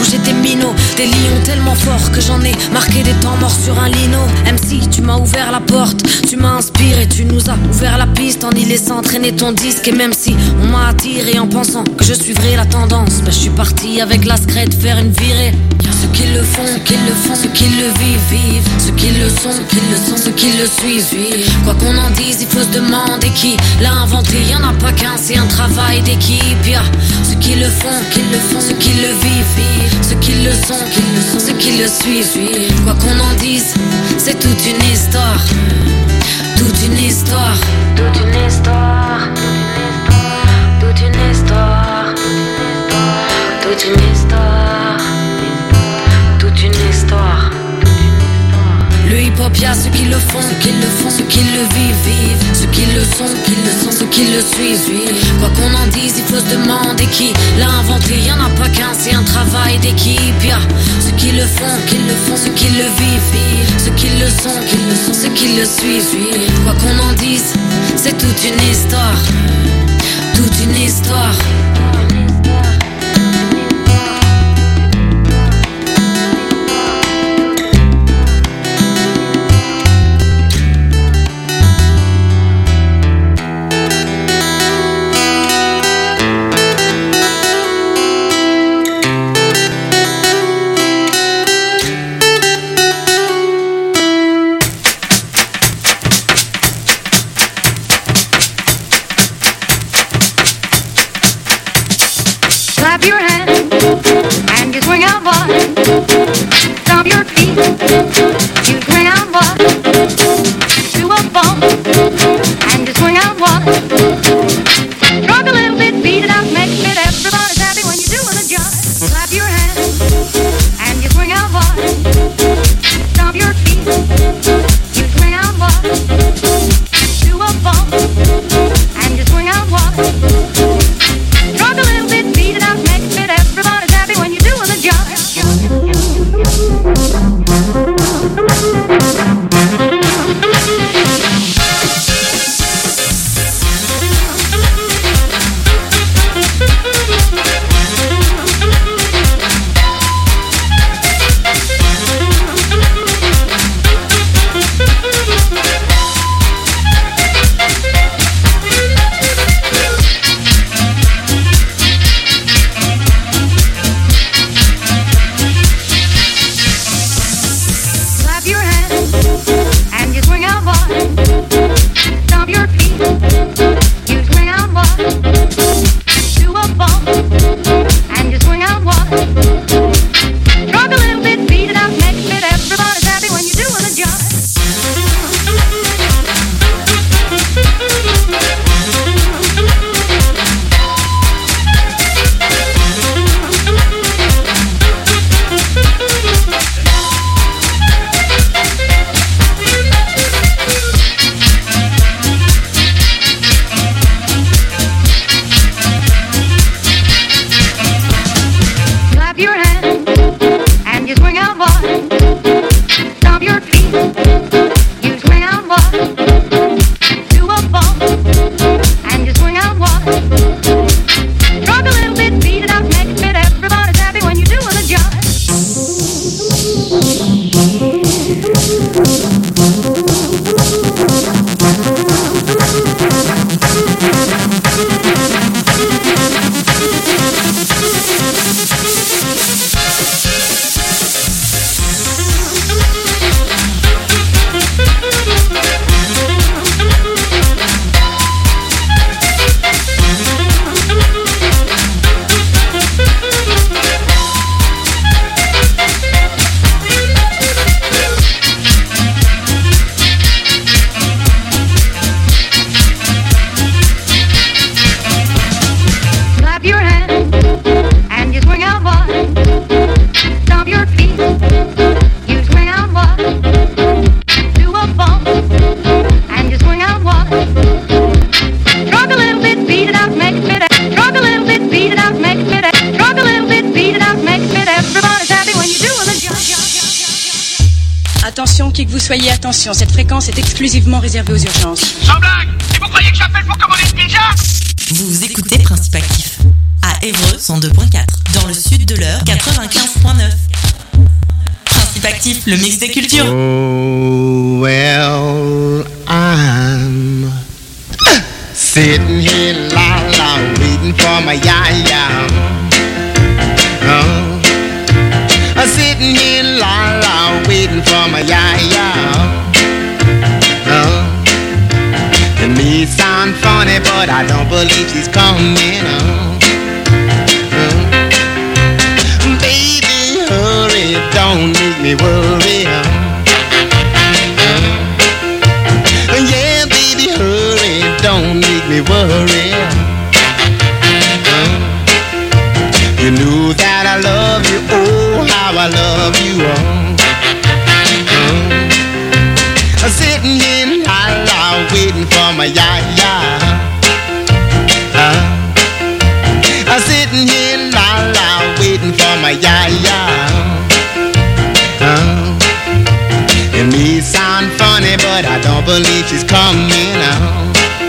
j'ai des minots, des lions tellement forts que j'en ai marqué des temps morts sur un lino. MC, tu m'as ouvert la porte, tu m'as inspiré, tu nous as ouvert la piste en y laissant traîner ton disque. Et même si on m'a attiré en pensant que je suivrai la tendance, bah je suis parti avec la scred faire une virée. Ceux qui le font, ceux qui le vivent, ceux qui le sont, ceux qui le suivent. Quoi qu'on en dise, il faut se demander qui l'a inventé. Y'en a pas qu'un, c'est un travail d'équipe. Y'a ceux qui le font, ceux qui le vivent, ceux qui le sont, ceux qui le suivent. Quoi qu'on en dise, c'est toute une histoire, toute une histoire, toute une histoire, toute une histoire, toute une histoire, toute une histoire. Le hip-hop, y'a ceux qui le font, ceux qui le vivent, ceux qui le sont, ceux qui le suivent. Quoi qu'on en dise, il faut se demander qui l'a inventé. Y'en a pas qu'un, c'est un travail d'équipe. Y'a ceux qui le font, ceux qui le vivent, ceux qui le sont, ceux qui le suivent. Quoi qu'on en dise, c'est toute une histoire, toute une histoire. Attention, qui que vous soyez, attention, cette fréquence est exclusivement réservée aux urgences. Sans blague! Et vous croyez que j'appelle pour commander une pizza? Vous écoutez Principe Actif à Évreux 102.4. Dans le sud de l'heure, 95.9. Principe actif, le mix des cultures. Oh, well, I'm sitting here la waiting for my ya-ya. I'm sitting here la waiting for my ya-ya. It may sound funny, but I don't believe she's coming. Baby, hurry, don't make me worry. Yeah, baby, hurry, don't make me worry. You knew that I love you, oh, how I love you. I'm sitting here la waiting for my ya-ya. I'm sitting here la waiting for my ya-ya. It may sound funny, but I don't believe she's coming out.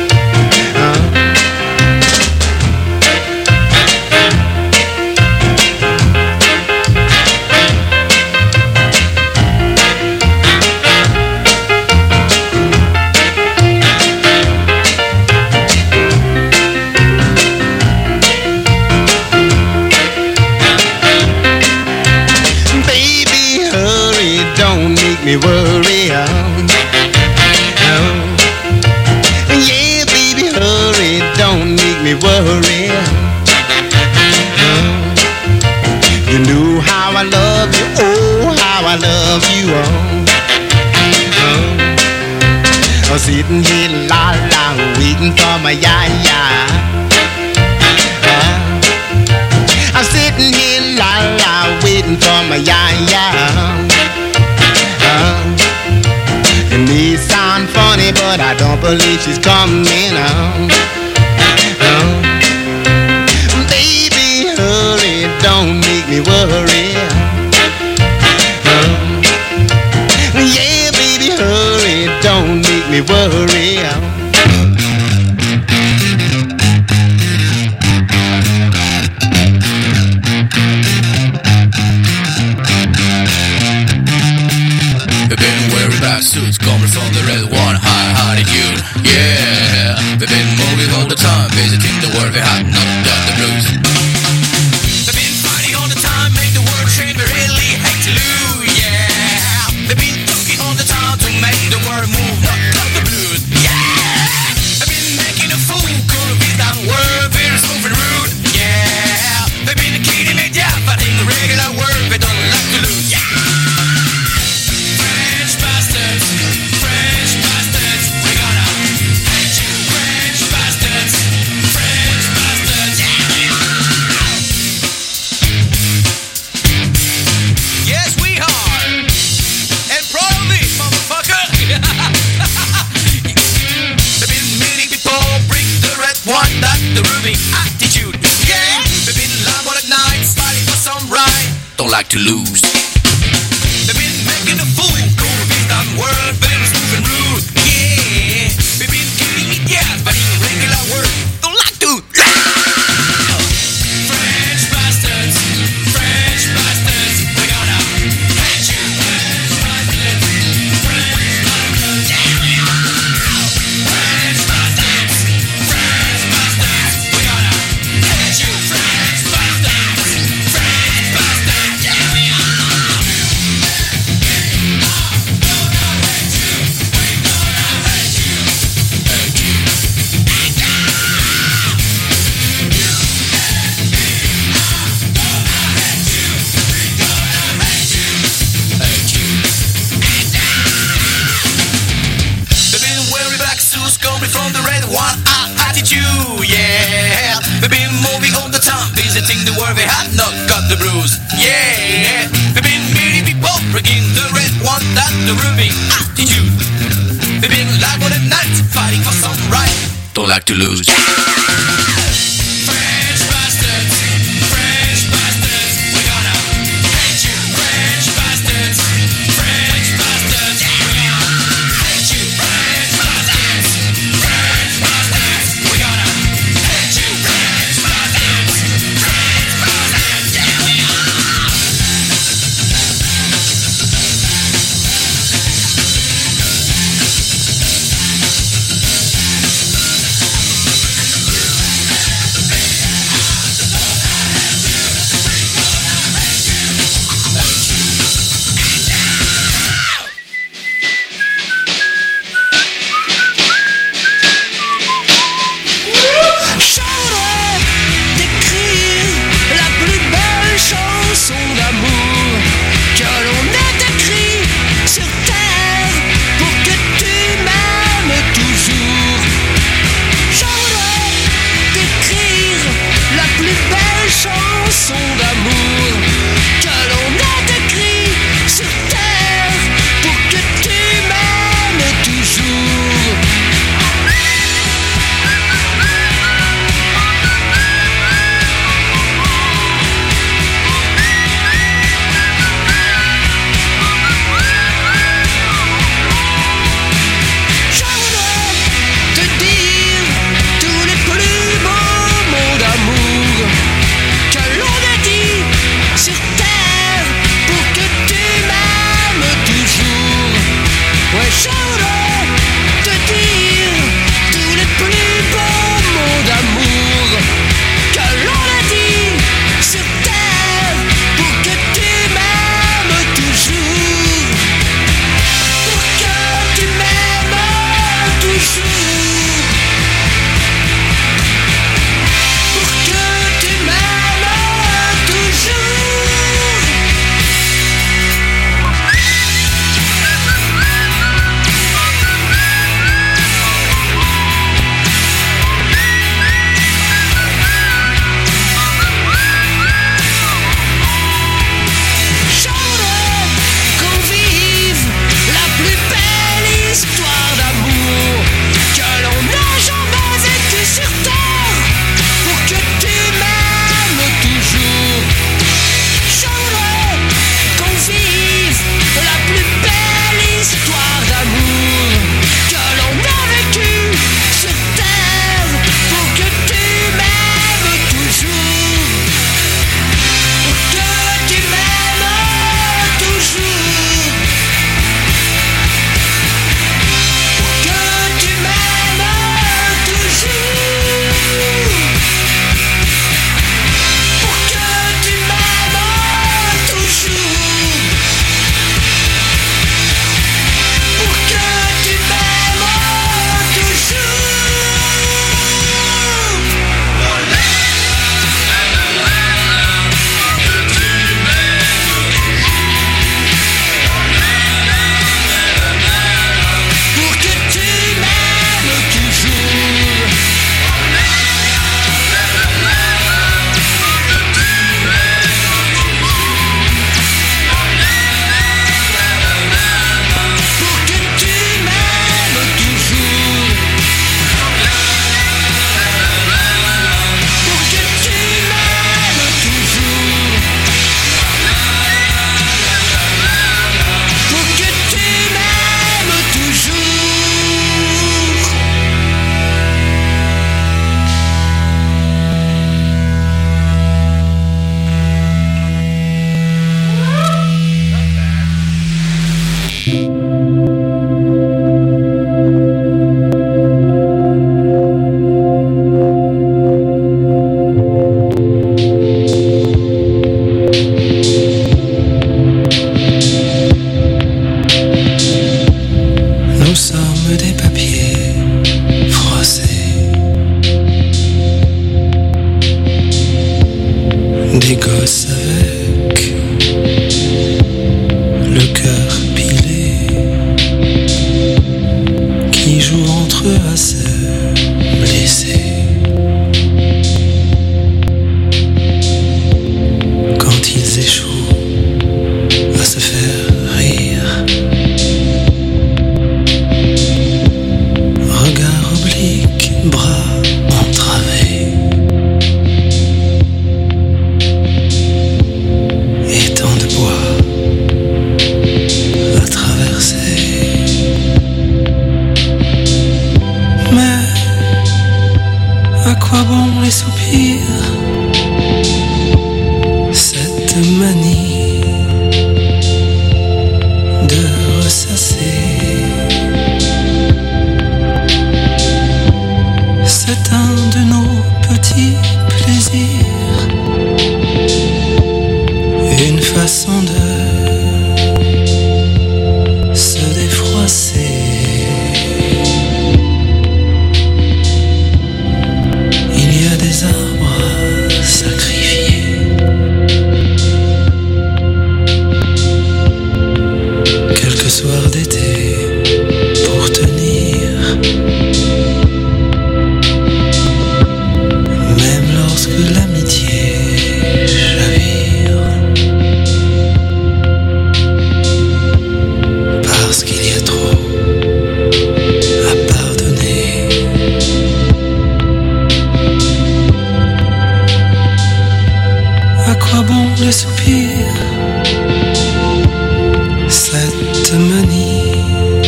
Me worry, yeah, baby, hurry, don't make me worry. You knew how I love you, oh, how I love you. I'm sitting here la waiting for my ya-ya. I'm sitting here la waiting for my ya-ya. It may sound funny, but I don't believe she's coming out. Baby, hurry, don't make me worry. Yeah, baby, hurry, don't make me worry. Suits coming from the red one, high attitude, yeah. We've been moving all the time, visiting the world, we have not got the blues. We've been fighting all the time, make the world change, we really hate to lose, yeah. We've been talking all the time to make the world move, not got the blues, yeah. We've been making a fool, could be that world, very smooth and rude, yeah. We've been kidding it, yeah, but in the regular world, we don't like to lose, yeah. The Ruby attitude, yeah. They've been live all at night, fighting for some right. Don't like to lose. They've been making a fool, cool beat that world, very smooth and rude, yeah. They've been kidding it, yeah, but in regular work, don't like to. French bastards, we gonna hate you. French bastards, yeah. French bastards. From the red one attitude, yeah. We've been moving all the time, visiting the world, we have not got the blues, yeah. We've been meeting people, bringing the red one, that's the Ruby attitude. We've been live all the night, fighting for some right, don't like to lose, yeah. French bastards, we gonna hate you. French bastards, yeah. We gonna hate you. French bastards. We gonna hate you, French bastards, yeah. de ressasser. C'est un de nos petits plaisirs, une façon de se défroisser. Il y a des arbres à sacrifier, quelques soirs d'été pour tenir, même lorsque l'amitié chavire, parce qu'il y a trop à pardonner. À quoi bon les soupirs, cette manie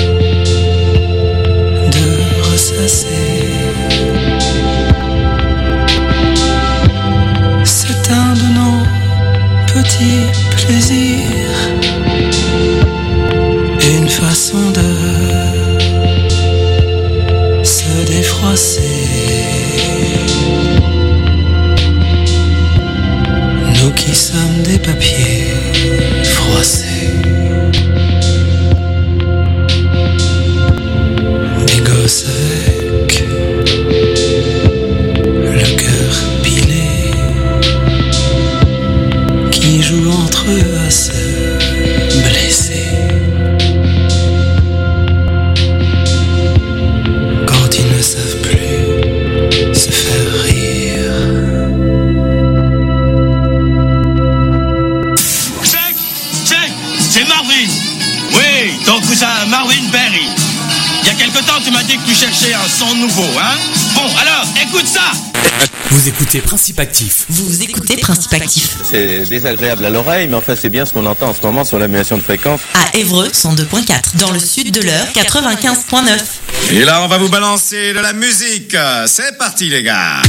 de ressasser? C'est un de nos petits plaisirs, une façon de se défroisser. Nous qui sommes des papiers froissés, des gosses avec le cœur pilé, qui jouent entre eux à se blesser. Quand ils ne savent plus se faire rire. C'est Marvin. Oui, ton cousin Marvin Berry. Il y a quelque temps, tu m'as dit que tu cherchais un son nouveau, hein? Bon, alors, écoute ça. Vous écoutez Principe Actif. Vous écoutez Principe Actif. C'est désagréable à l'oreille, mais enfin c'est bien ce qu'on entend en ce moment sur l'annulation de fréquence. À Évreux, 102.4. Dans le sud de l'Eure, 95.9. Et là, on va vous balancer de la musique. C'est parti, les gars.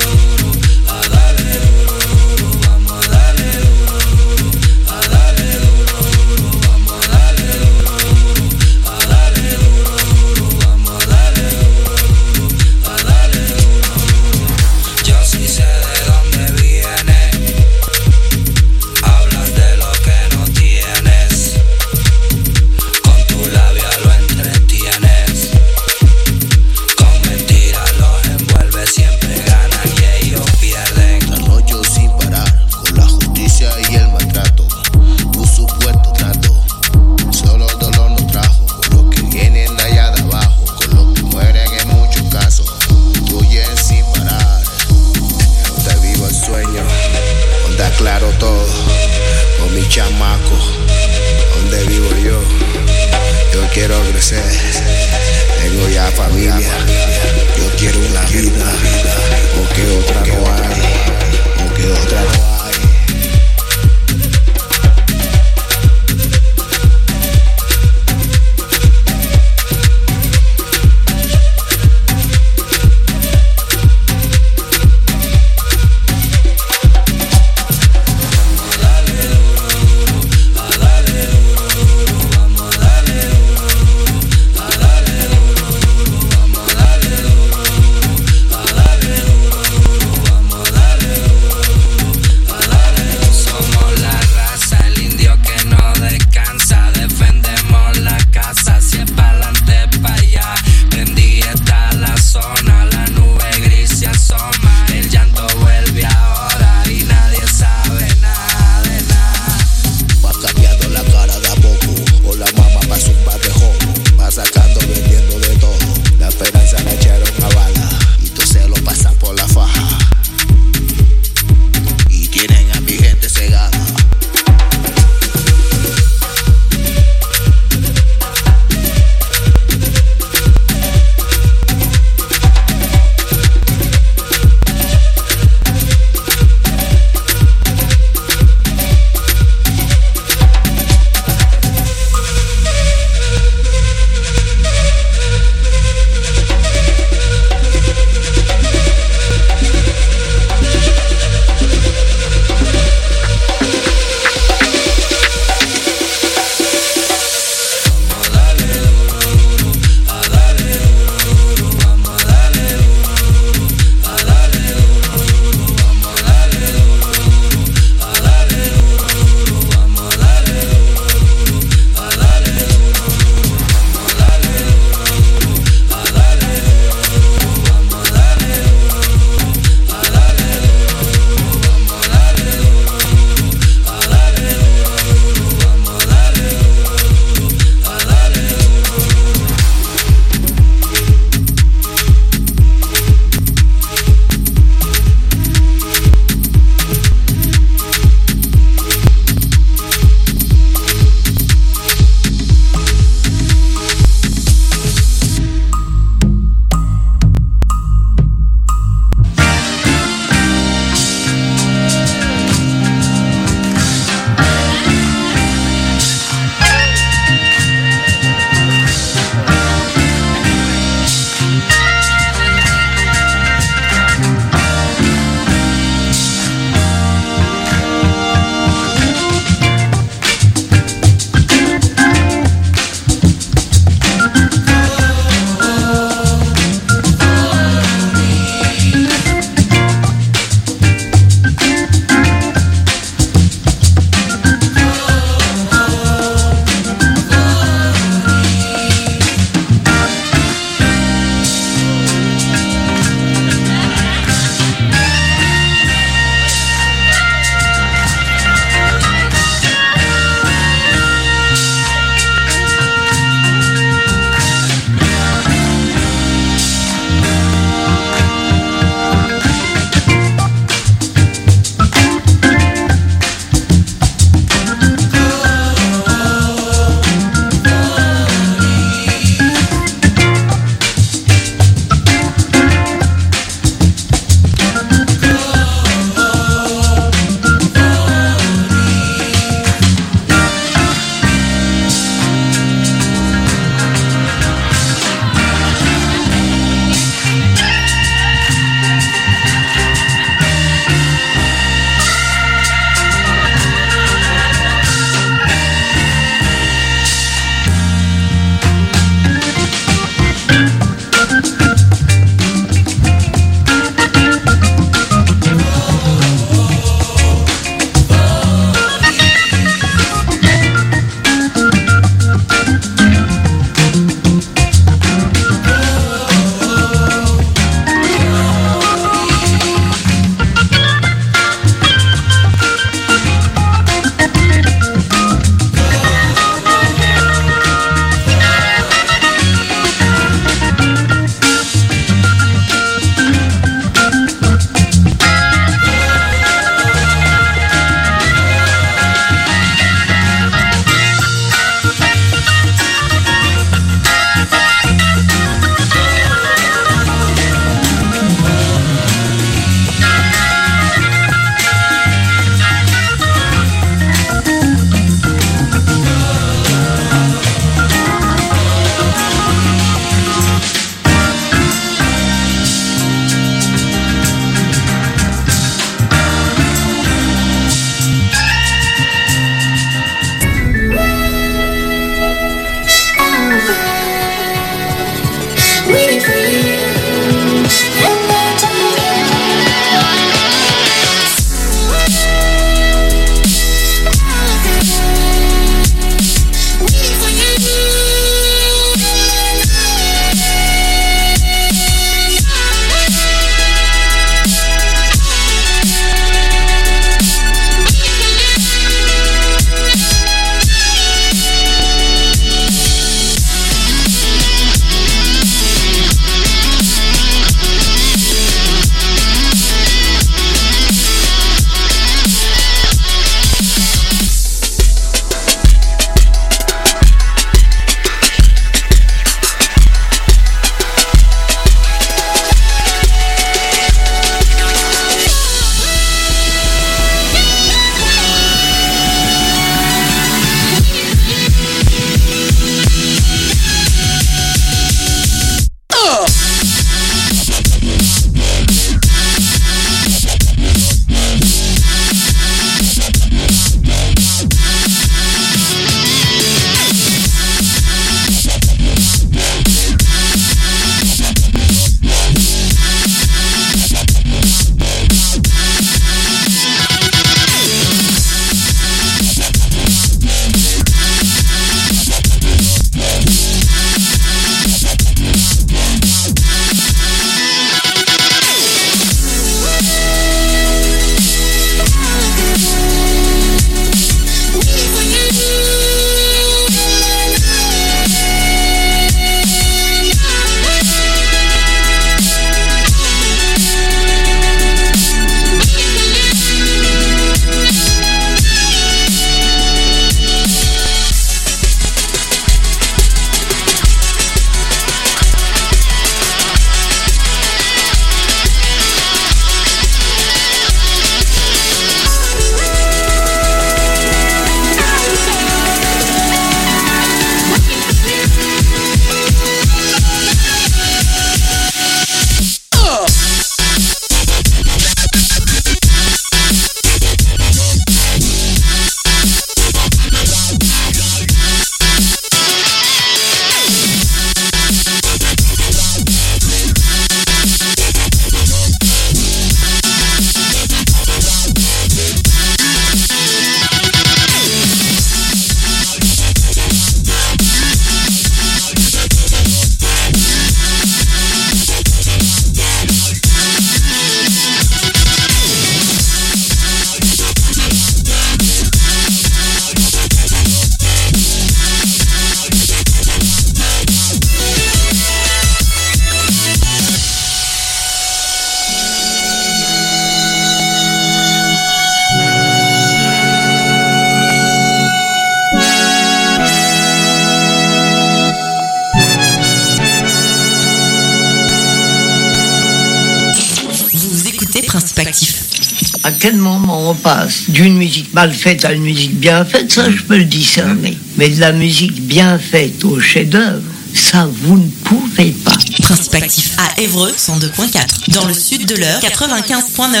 Principe actif. À quel moment on passe d'une musique mal faite à une musique bien faite, ça je peux le discerner. Mais de la musique bien faite au chef-d'œuvre, ça vous ne pouvez pas. Principe actif à Évreux 102.4, dans le sud de l'Eure 95.9.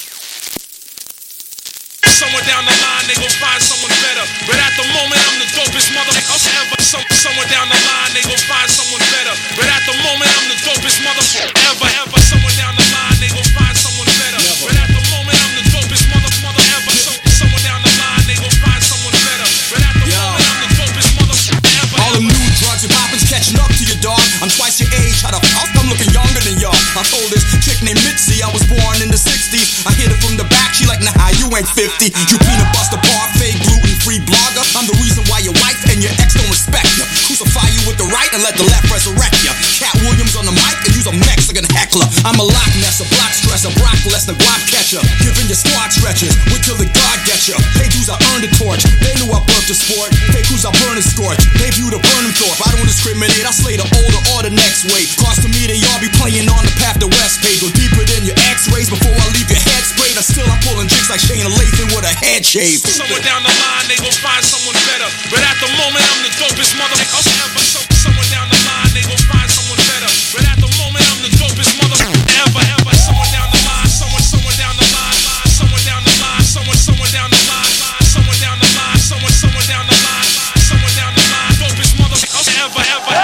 Somewhere down the line they gon' find someone better, but at the moment I'm the dopest mother ever. Somewhere down the line they gon' find someone better, but at the moment I'm the dopest mother ever. Somewhere down the line they gon' find someone better, but at the moment I'm the dopest mother ever. Somewhere down the line they gon' find someone better, but at the moment I'm the dopest mother ever. All them new drugs and poppins catching up to your dog. I'm twice your age, how the fuck I'm looking younger than y'all. I told this chick named Mitzi I was born in the 60s. I hit her from the back, she like, nah, you ain't 50. You peanut butter parfait, gluten-free blogger. I'm the reason why your wife and your ex don't respect you. Crucify you with the right and let the left resurrect you. Cat Williams on the mic and you's a Mexican heckler. I'm a Loch Ness, a block stresser, Brock Lesnar, guap catcher. Giving your squad stretches, wait till the God gets you. Hey dudes, I earned a torch. They knew I birthed the sport. Fake who's I burn and scorch. They view the burning thorpe. I don't discriminate, I slay the older or the next way. Cause to me they all be playing on the path to West Page. Go deeper than your x-rays before I leave your head sprayed. I still I'm pulling chicks like Shayna Lathan with a head shaved. Somewhere down the line they gon' find someone better, but at the moment I'm the dopest mother ever. Somewhere down the line they gon' find someone better, but at the moment I'm the dopest mother ever. Somewhere down the line, somewhere down the line, somewhere down the line, somewhere down the line, somewhere down the line, somewhere down the line, somewhere down the line, dopest mother ever.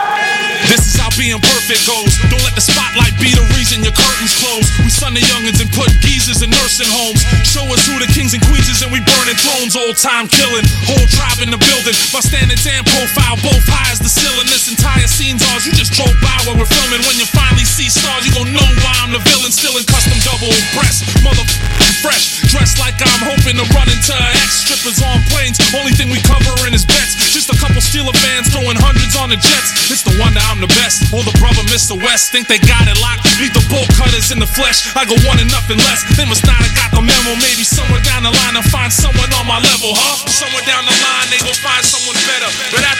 This is how being perfect goes. Don't let the spotlight be the reason your curtains close. We son the youngins and put geezers in nursing homes. Show us who the kings and queens is and we burning thrones. Old time killing, whole tribe in the building. My standards and profile both high as the ceiling. This entire scene's ours. You just drove by while we're filming. When you finally see stars, you gon' know why I'm the villain. Still in custom double breast, motherfucking fresh. Dressed like I'm hoping to run into ex strippers on planes. Only thing we covering is bets. Just a couple Steeler fans throwing hundreds on the Jets. It's the wonder I'm the best. Or the brother Mr. West think they got it locked. Leave the bolt cutters in the flesh. I go one and nothing less. They must not have got the memo. Maybe somewhere down the line I'll find someone on my level, huh? Somewhere down the line they gon' find someone better, but